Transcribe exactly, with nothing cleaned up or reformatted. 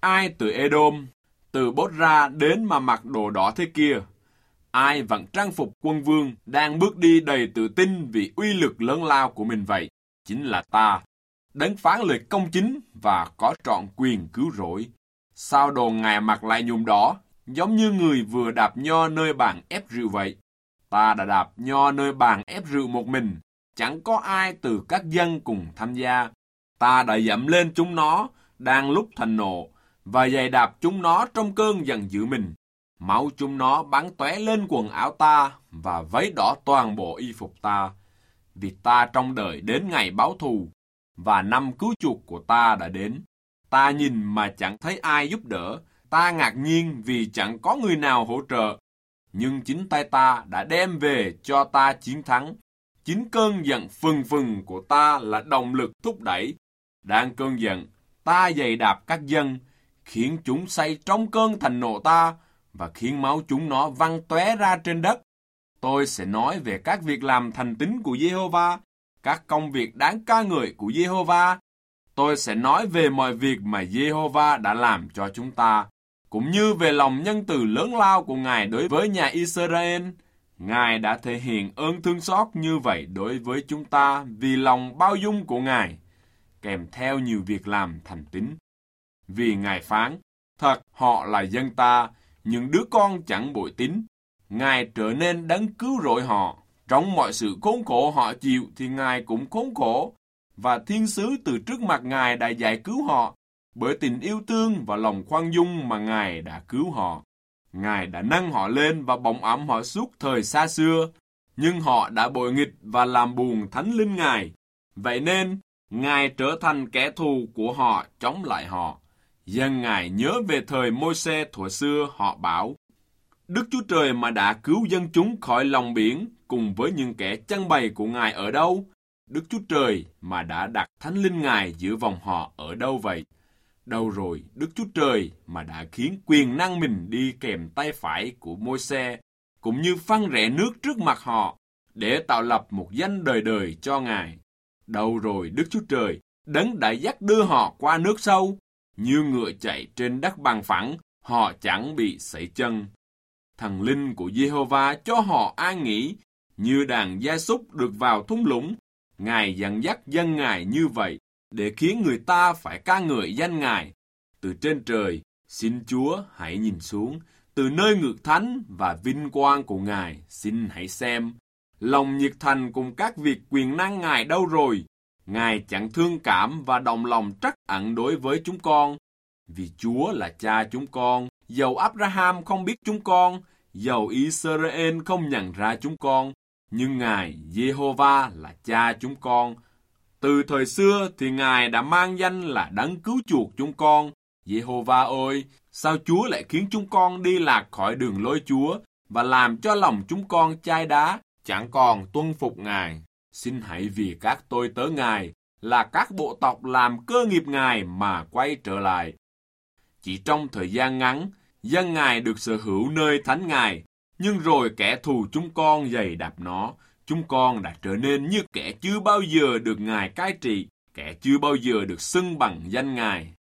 Ai từ Edom, từ Bốt-ra đến mà mặc đồ đỏ thế kia? Ai vẫn trang phục quân vương đang bước đi đầy tự tin vì uy lực lớn lao của mình vậy? Chính là ta, đấng phán lời công chính và có trọn quyền cứu rỗi. Sao đồ ngài mặc lại nhuộm đỏ, giống như người vừa đạp nho nơi bàn ép rượu vậy? Ta đã đạp nho nơi bàn ép rượu một mình, chẳng có ai từ các dân cùng tham gia. Ta đã dẫm lên chúng nó, đang lúc thành nộ, và giày đạp chúng nó trong cơn giận dữ mình. Máu chúng nó bắn tóe lên quần áo ta, và vấy đỏ toàn bộ y phục ta. Vì ta trông đợi đến ngày báo thù, và năm cứu chuộc của ta đã đến. Ta nhìn mà chẳng thấy ai giúp đỡ, ta ngạc nhiên vì chẳng có người nào hỗ trợ. Nhưng chính tay ta đã đem về cho ta chiến thắng. Chính cơn giận phừng phừng của ta là động lực thúc đẩy. Đang cơn giận, ta giày đạp các dân, khiến chúng say trong cơn thành nộ ta, và khiến máu chúng nó văng tóe ra trên đất. Tôi sẽ nói về các việc làm thành tín của Giê-hô-va, các công việc đáng ca ngợi của Giê-hô-va. Tôi sẽ nói về mọi việc mà Giê-hô-va đã làm cho chúng ta, cũng như về lòng nhân từ lớn lao của Ngài đối với nhà Israel. Ngài đã thể hiện ơn thương xót như vậy đối với chúng ta vì lòng bao dung của Ngài, kèm theo nhiều việc làm thành tín. Vì Ngài phán, thật họ là dân ta, những đứa con chẳng bội tín. Ngài trở nên đấng cứu rỗi họ. Trong mọi sự khốn khổ họ chịu thì Ngài cũng khốn khổ. Và thiên sứ từ trước mặt Ngài đã giải cứu họ, bởi tình yêu thương và lòng khoan dung mà Ngài đã cứu họ. Ngài đã nâng họ lên và bồng ẵm họ suốt thời xa xưa, nhưng họ đã bội nghịch và làm buồn thánh linh Ngài. Vậy nên, Ngài trở thành kẻ thù của họ chống lại họ. Dân Ngài nhớ về thời Môi-se thuở xưa, họ bảo, Đức Chúa Trời mà đã cứu dân chúng khỏi lòng biển cùng với những kẻ chăn bày của Ngài ở đâu? Đức Chúa Trời mà đã đặt thánh linh Ngài giữa vòng họ ở đâu vậy? Đâu rồi Đức Chúa Trời mà đã khiến quyền năng mình đi kèm tay phải của Môi-se, cũng như phăng rẽ nước trước mặt họ, để tạo lập một danh đời đời cho Ngài? Đâu rồi Đức Chúa Trời, đấng đã dắt đưa họ qua nước sâu, như ngựa chạy trên đất bằng phẳng, họ chẳng bị sẩy chân. Thần linh của Giê-hô-va cho họ an nghỉ, như đàn gia súc được vào thung lũng. Ngài dẫn dắt dân Ngài như vậy, để khiến người ta phải ca ngợi danh Ngài. Từ trên trời, xin Chúa hãy nhìn xuống, từ nơi ngự thánh và vinh quang của Ngài, xin hãy xem. Lòng nhiệt thành cùng các việc quyền năng Ngài đâu rồi? Ngài chẳng thương cảm và đồng lòng trắc ẩn đối với chúng con. Vì Chúa là cha chúng con, dầu Abraham không biết chúng con, dầu Israel không nhận ra chúng con, nhưng Ngài, Giê-hô-va là cha chúng con. Từ thời xưa thì Ngài đã mang danh là đấng cứu chuộc chúng con. Giê-hô-va ơi, sao Chúa lại khiến chúng con đi lạc khỏi đường lối Chúa và làm cho lòng chúng con chai đá, chẳng còn tuân phục Ngài? Xin hãy vì các tôi tớ Ngài, là các bộ tộc làm cơ nghiệp Ngài mà quay trở lại. Chỉ trong thời gian ngắn, dân Ngài được sở hữu nơi thánh Ngài, nhưng rồi kẻ thù chúng con giày đạp nó. Chúng con đã trở nên như kẻ chưa bao giờ được Ngài cai trị, kẻ chưa bao giờ được xưng bằng danh Ngài.